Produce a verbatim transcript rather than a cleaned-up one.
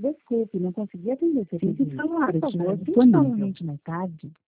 Desculpe, não consegui atender seu Fique pedido. falar, Por estiver favor, tente disponível. novamente mais tarde.